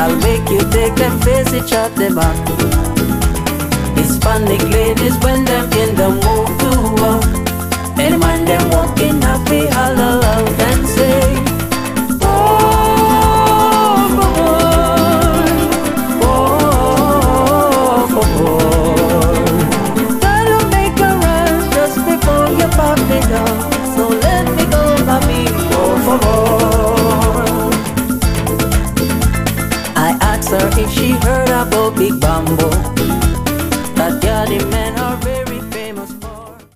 I'll make you take them face it, chop them back.